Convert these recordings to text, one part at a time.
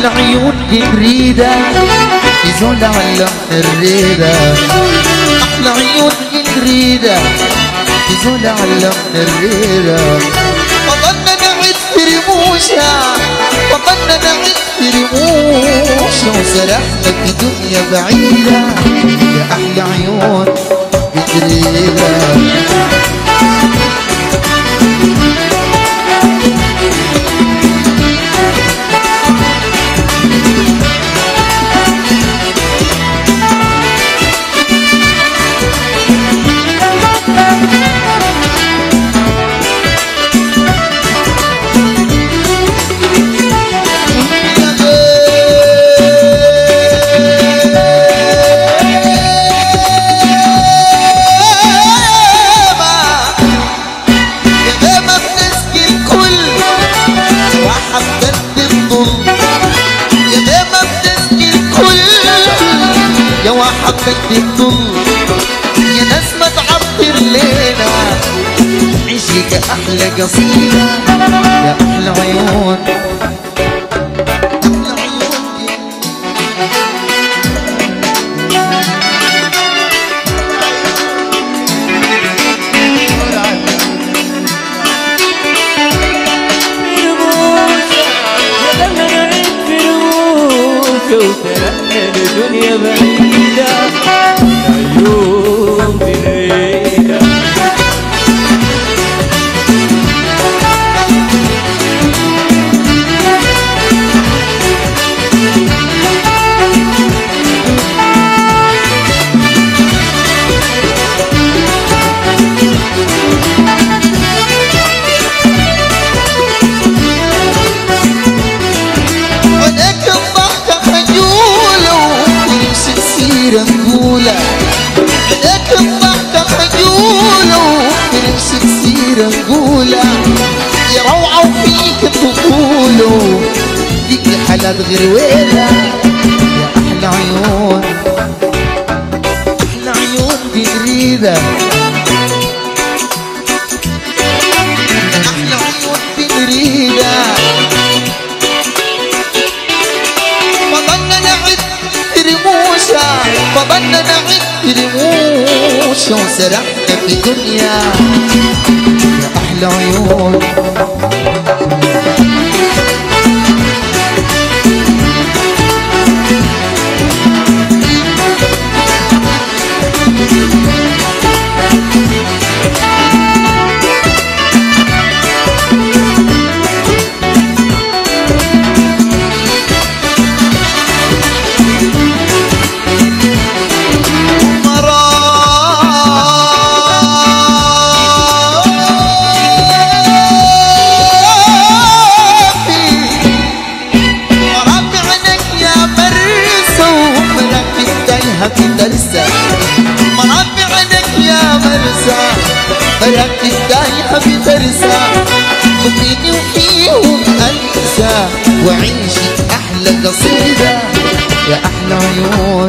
أحلى عيون نريدة يزول على الريدة، أحلى عيون نريدة يزول على الريدة. وظلنا نعد في رموشها، وظلنا نعد في رموشها، وسرحنا في دنيا بعيدة يا أحلى عيون نريدة. يا واحد بدي الضل يا ناس ما تعبر لينا، عيشي كأحلى قصيدة يا أحلى عيون. وتركنا الدنيا بعيدة عيون بعيدة. نقوله عليك الضحكة خجولة ونمسك سيرة نقوله يا روعة وفيك الطفولة فيك حالات غير ويلة يا أحلى عيون أحلى عيون بنريدة أحلى عيون بنريدة فضلنا نعد رموشة وسرحنا في دنيا يا أحلى عيون. مربي عنك يا مرسى مركز دايها بترسى وفيني وفيهم انسى وعيشي احلى قصيدة يا احلى عيون.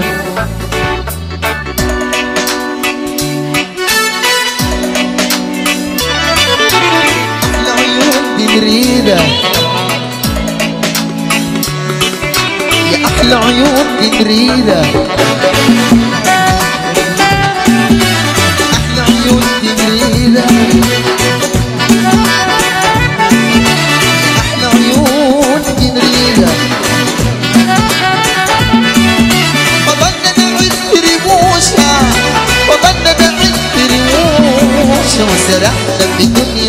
احلى عيون بنريدة يا احلى عيون بنريدة أحلى عيون بنريدة أحلى عيون بنريدة. فضلنا نعد رموشها فضلنا نعد رموشها وسرحنا في الدنيا